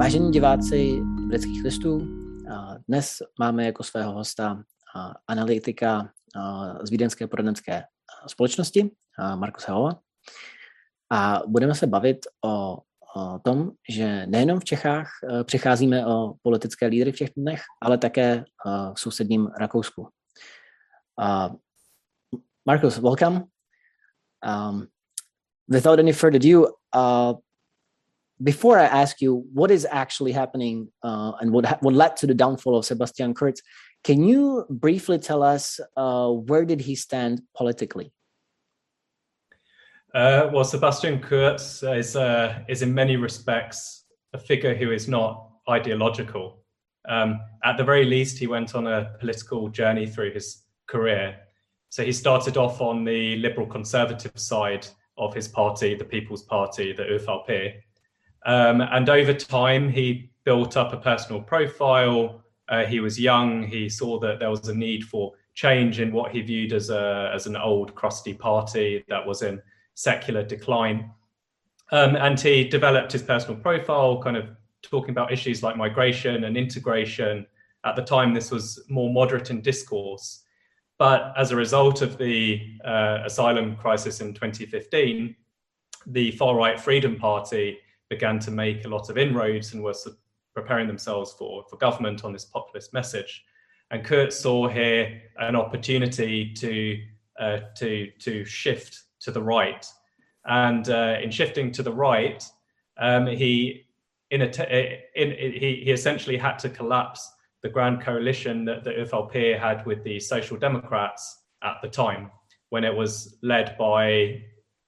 Vážení diváci Britských listů, dnes máme jako svého hosta analytika z vídeňské poradenské společnosti Markuse Holla a budeme se bavit o tom, že nejenom v Čechách přicházíme o politické lídry v těch dnech, ale také v sousedním Rakousku. Markus, welcome. Without any further ado, before I ask you what is actually happening and what led to the downfall of Sebastian Kurz, can you briefly tell us where did he stand politically? Well, Sebastian Kurz is in many respects a figure who is not ideological. At the very least, he went on a political journey through his career. So he started off on the liberal conservative side of his party, the People's Party, the ÖVP. And over time, he built up a personal profile. He was young. He saw that there was a need for change in what he viewed as an old, crusty party that was in secular decline. And he developed his personal profile, kind of talking about issues like migration and integration. At the time, this was more moderate in discourse. But as a result of the asylum crisis in 2015, the far-right Freedom Party began to make a lot of inroads and were preparing themselves for government on this populist message. And Kurz saw here an opportunity to shift to the right. And in shifting to the right, he essentially had to collapse the grand coalition that the ÖVP had with the Social Democrats at the time, when it was led by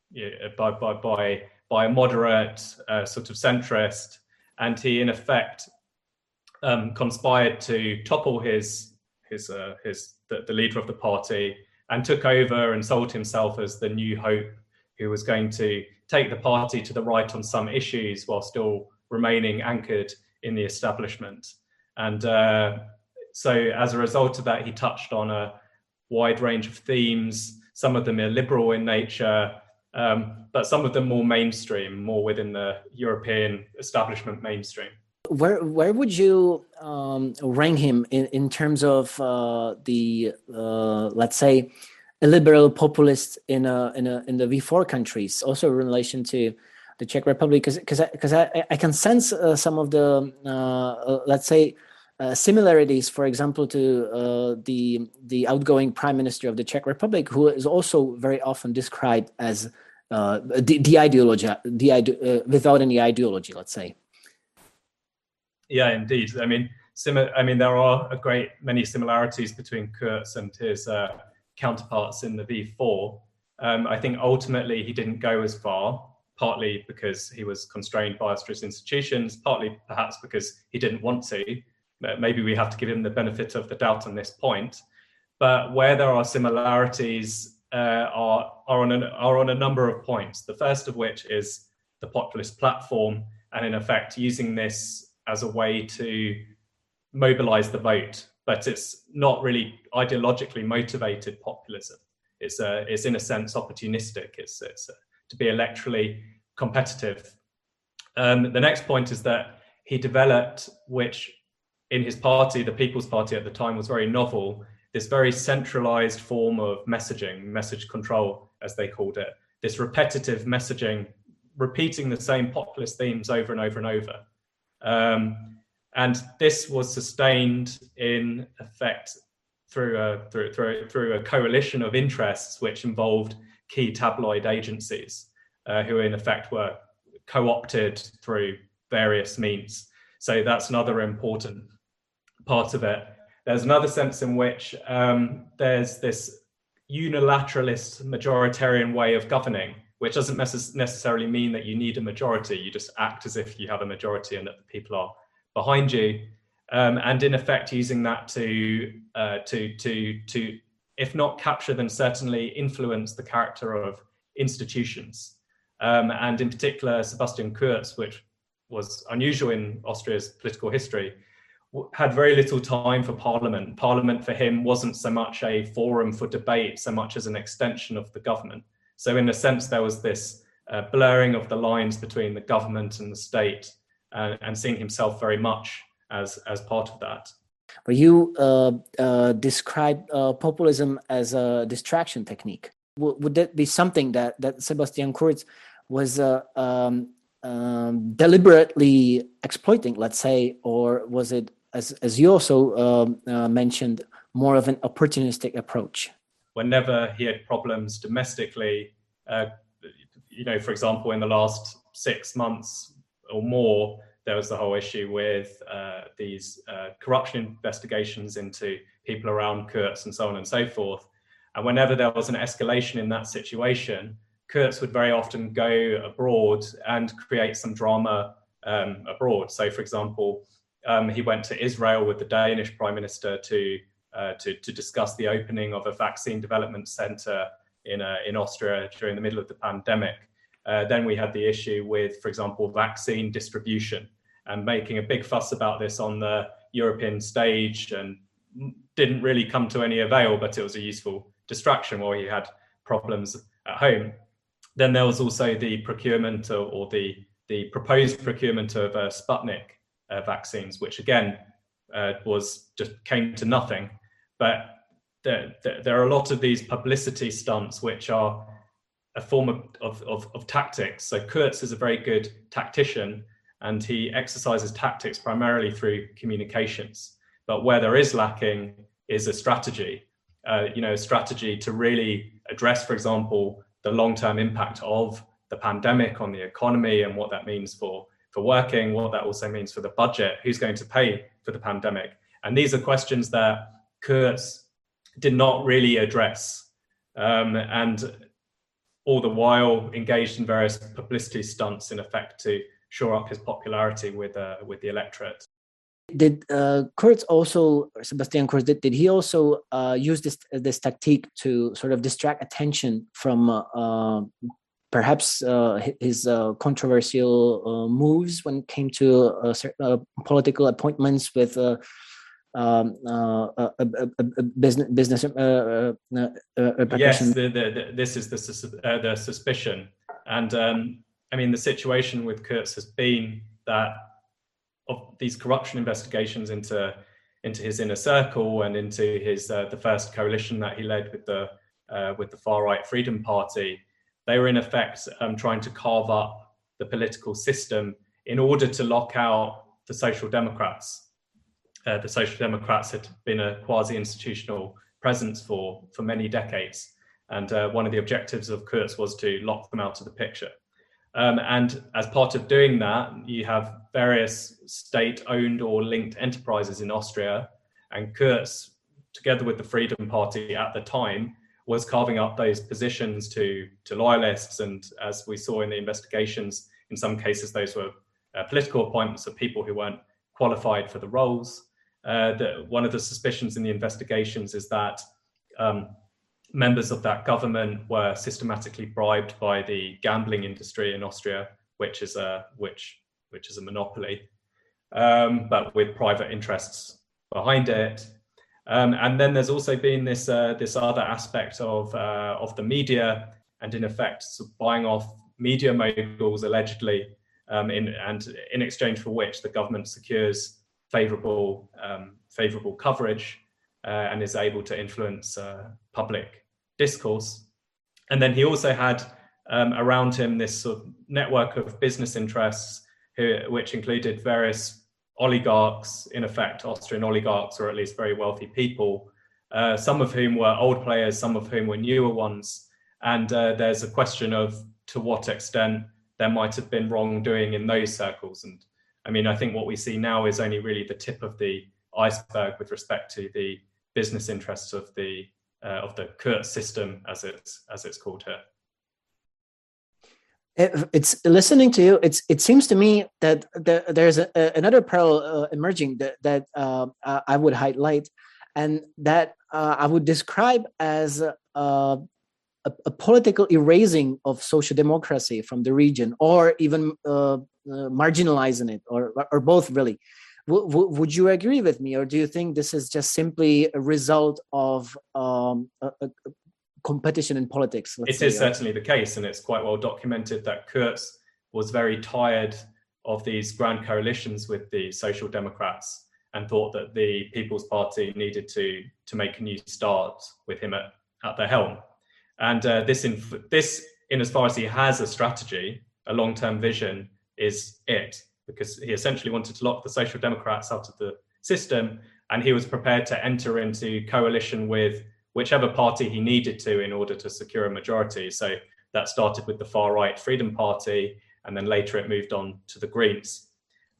a moderate sort of centrist, and he in effect conspired to topple the leader of the party and took over and sold himself as the new hope who was going to take the party to the right on some issues while still remaining anchored in the establishment. And so as a result of that, he touched on a wide range of themes. Some of them are liberal in nature, but some of them more mainstream, more within the European establishment mainstream. Where would you rank him in terms of the let's say a liberal populist in the V4 countries, also in relation to the Czech Republic? Because I can sense some of the let's say similarities, for example, to the outgoing Prime Minister of the Czech Republic, who is also very often described as the ideology, without any ideology, let's say. Yeah, indeed. I mean, there are a great many similarities between Kurz and his counterparts in the V4. I think ultimately he didn't go as far, partly because he was constrained by Austria's institutions, partly perhaps because he didn't want to. Maybe we have to give him the benefit of the doubt on this point. But where there are similarities are on a number of points. The first of which is the populist platform, and in effect using this as a way to mobilize the vote. But it's not really ideologically motivated populism. It's in a sense opportunistic. It's to be electorally competitive. The next point is that he developed, which in his party, the People's Party at the time, was very novel, this very centralized form of messaging, message control, as they called it, this repetitive messaging, repeating the same populist themes over and over and over. And this was sustained in effect through a coalition of interests which involved key tabloid agencies who in effect were co-opted through various means. So that's another important part of it. There's another sense in which there's this unilateralist majoritarian way of governing, which doesn't necessarily mean that you need a majority. You just act as if you have a majority and that the people are behind you. And in effect using that to if not capture, then certainly influence the character of institutions. And in particular, Sebastian Kurz, which was unusual in Austria's political history, had very little time for parliament. Parliament for him wasn't so much a forum for debate, so much as an extension of the government. So in a sense, there was this blurring of the lines between the government and the state. and seeing himself very much as part of that. But you describe populism as a distraction technique. Would that be something that Sebastian Kurz was deliberately exploiting, let's say, or was it, as you also mentioned, more of an opportunistic approach? Whenever he had problems domestically, for example, in the last 6 months or more, there was the whole issue with these corruption investigations into people around Kurz and so on and so forth. And whenever there was an escalation in that situation, Kurz would very often go abroad and create some drama abroad. So, for example, he went to Israel with the Danish Prime Minister to discuss the opening of a vaccine development center in Austria during the middle of the pandemic. Then we had the issue with, for example, vaccine distribution, and making a big fuss about this on the European stage, and didn't really come to any avail, but it was a useful distraction while he had problems at home. Then there was also the procurement or the proposed procurement of Sputnik vaccines, which again came to nothing. But there are a lot of these publicity stunts which are a form of tactics. So Kurz is a very good tactician, and he exercises tactics primarily through communications. But where there is lacking is a strategy, a strategy to really address, for example, the long-term impact of the pandemic on the economy and what that means for working, what that also means for the budget, who's going to pay for the pandemic. And these are questions that Kurz did not really address, and all the while engaged in various publicity stunts in effect to shore up his popularity with the electorate. Did Kurz also, or Sebastian Kurz, did he also use this tactique to sort of distract attention from perhaps his controversial moves when it came to political appointments with business yes, this is the suspicion, and the situation with Kurz has been that of these corruption investigations into his inner circle and into his the first coalition that he led with the far right Freedom Party, they were in effect trying to carve up the political system in order to lock out the Social Democrats. The Social Democrats had been a quasi-institutional presence for many decades, and one of the objectives of Kurz was to lock them out of the picture. And as part of doing that, you have various state-owned or linked enterprises in Austria, and Kurz, together with the Freedom Party at the time, was carving up those positions to loyalists. And as we saw in the investigations, in some cases, those were political appointments of people who weren't qualified for the roles. One of the suspicions in the investigations is that members of that government were systematically bribed by the gambling industry in Austria, which is a monopoly, but with private interests behind it. And then there's also been this other aspect of the media, and in effect buying off media moguls allegedly, in exchange for which the government secures favourable coverage and is able to influence public discourse. And then he also had around him this sort of network of business interests, which included various oligarchs, in effect Austrian oligarchs, or at least very wealthy people, some of whom were old players, some of whom were newer ones. And there's a question of to what extent there might have been wrongdoing in those circles. And I think what we see now is only really the tip of the iceberg with respect to the business interests of the Kurz system, as it's called here. It's listening to you. It seems to me that there's another parallel emerging that I would highlight, and that I would describe as a political erasing of social democracy from the region, or even marginalizing it, or both, really. Would you agree with me, or do you think this is just simply a result of a competition in politics? It is certainly the case, and it's quite well documented that Kurz was very tired of these grand coalitions with the Social Democrats and thought that the People's Party needed to make a new start with him at the helm. And this, in as far as he has a strategy, a long-term vision, is it, because he essentially wanted to lock the Social Democrats out of the system, and he was prepared to enter into coalition with whichever party he needed to in order to secure a majority. So that started with the far-right Freedom Party, and then later it moved on to the Greens.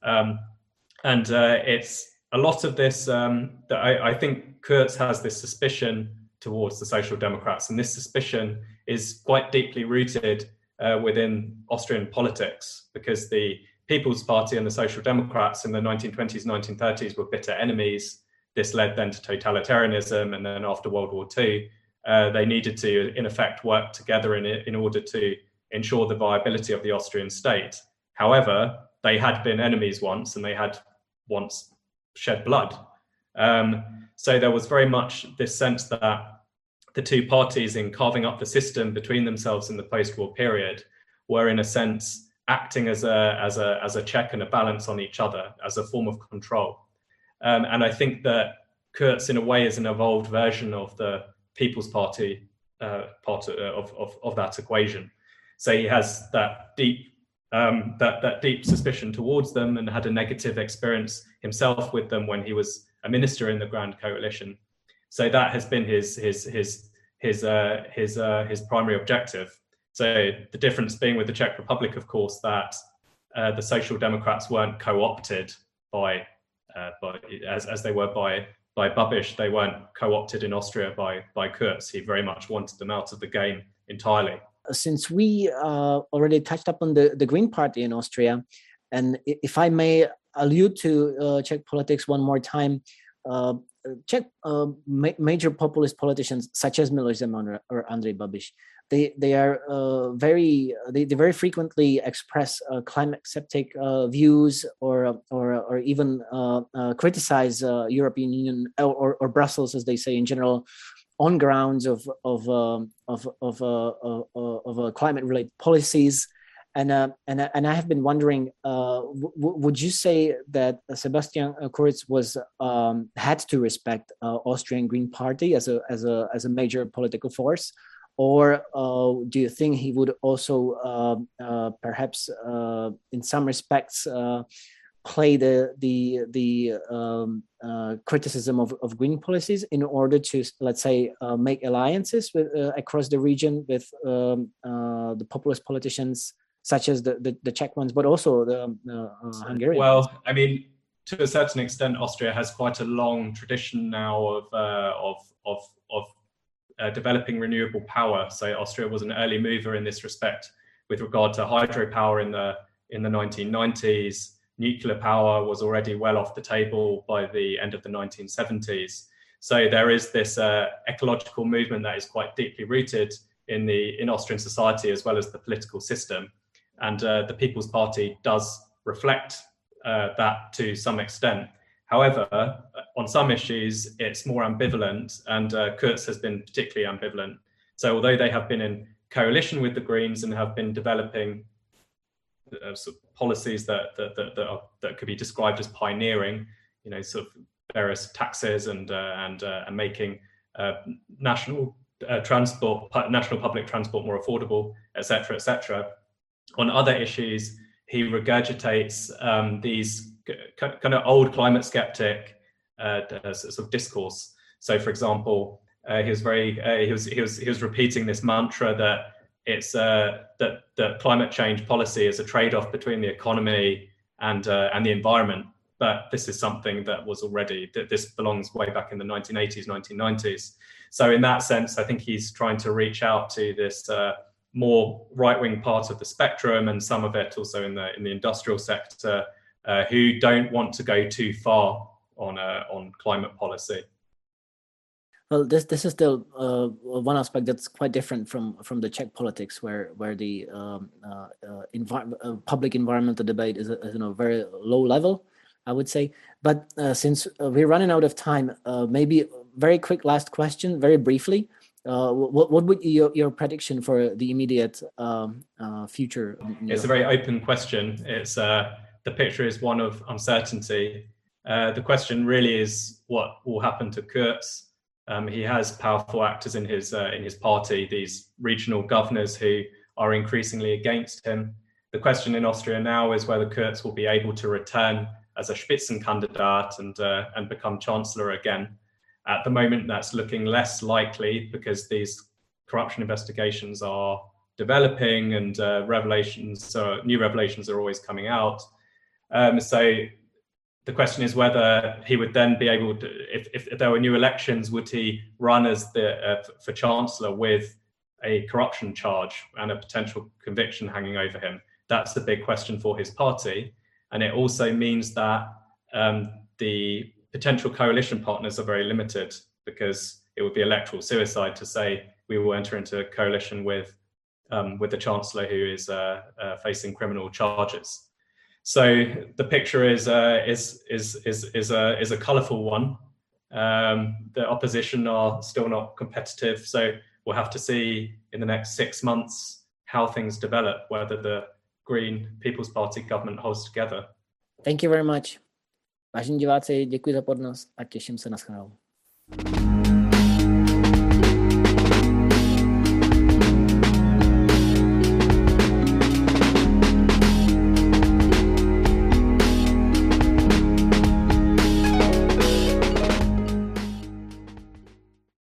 It's a lot of this that I think Kurz has this suspicion towards the Social Democrats, and this suspicion is quite deeply rooted within Austrian politics, because the People's Party and the Social Democrats in the 1920s, 1930s were bitter enemies. This led then to totalitarianism, and then after World War II, they needed to, in effect, work together in order to ensure the viability of the Austrian state. However, they had been enemies once, and they had once shed blood. So there was very much this sense that the two parties, in carving up the system between themselves in the post-war period, were in a sense acting as a check and a balance on each other, as a form of control. And I think that Kurz, in a way, is an evolved version of the People's Party part of that equation. So he has that deep suspicion towards them, and had a negative experience himself with them when he was a minister in the Grand Coalition. So that has been his primary objective. So the difference being with the Czech Republic, of course, that the Social Democrats weren't co-opted as they were by Babiš. They weren't co-opted in Austria by Kurz. He very much wanted them out of the game entirely. Since we already touched upon the Green Party in Austria, and if I may allude to Czech politics one more time, Czech major populist politicians such as Miloš Zeman or Andrej Babiš, they very frequently express climate skeptic views, or even criticize European Union or Brussels, as they say in general, on grounds of climate-related policies. And I have been wondering, would you say that Sebastian Kurz had to respect Austrian Green Party as a major political force, or do you think he would also perhaps in some respects play the criticism of green policies in order to, let's say, make alliances with across the region with the populist politicians, such as the Czech ones, but also the Hungarian? Well, I mean, to a certain extent, Austria has quite a long tradition now of developing renewable power. So Austria was an early mover in this respect with regard to hydropower in the 1990s. Nuclear power was already well off the table by the end of the 1970s. So there is this ecological movement that is quite deeply rooted in Austrian society as well as the political system. And the People's Party does reflect that to some extent. However, on some issues, it's more ambivalent, and Kurz has been particularly ambivalent. So although they have been in coalition with the Greens and have been developing sort of policies that could be described as pioneering, sort of various taxes and making national public transport more affordable, etc., etc. On other issues, he regurgitates these kind of old climate skeptic sort of discourse. So, for example, he was repeating this mantra that it's that climate change policy is a trade-off between the economy and the environment. But this is something that was already, this belongs way back in the 1980s, 1990s. So in that sense, I think he's trying to reach out to this more right-wing part of the spectrum, and some of it also in the industrial sector, who don't want to go too far on climate policy. Well, this is still one aspect that's quite different from the Czech politics, where the public environmental debate is at a very low level, I would say. But since we're running out of time, maybe very quick last question, very briefly. What would be your prediction for the immediate future? It's a very open question. It's the picture is one of uncertainty. The question really is what will happen to Kurz. He has powerful actors in his party, these regional governors who are increasingly against him. The question in Austria now is whether Kurz will be able to return as a Spitzenkandidat and become chancellor again. At the moment, that's looking less likely because these corruption investigations are developing and new revelations are always coming out. So the question is whether he would then be able to, if there were new elections, would he run as for chancellor with a corruption charge and a potential conviction hanging over him? That's the big question for his party. And it also means that the potential coalition partners are very limited, because it would be electoral suicide to say we will enter into a coalition with the chancellor who is facing criminal charges. So the picture is a colourful one. The opposition are still not competitive, so we'll have to see in the next 6 months how things develop, whether the Green People's Party government holds together. Thank you very much. Vážení diváci, děkuji za pozornost a těším se na shledanou.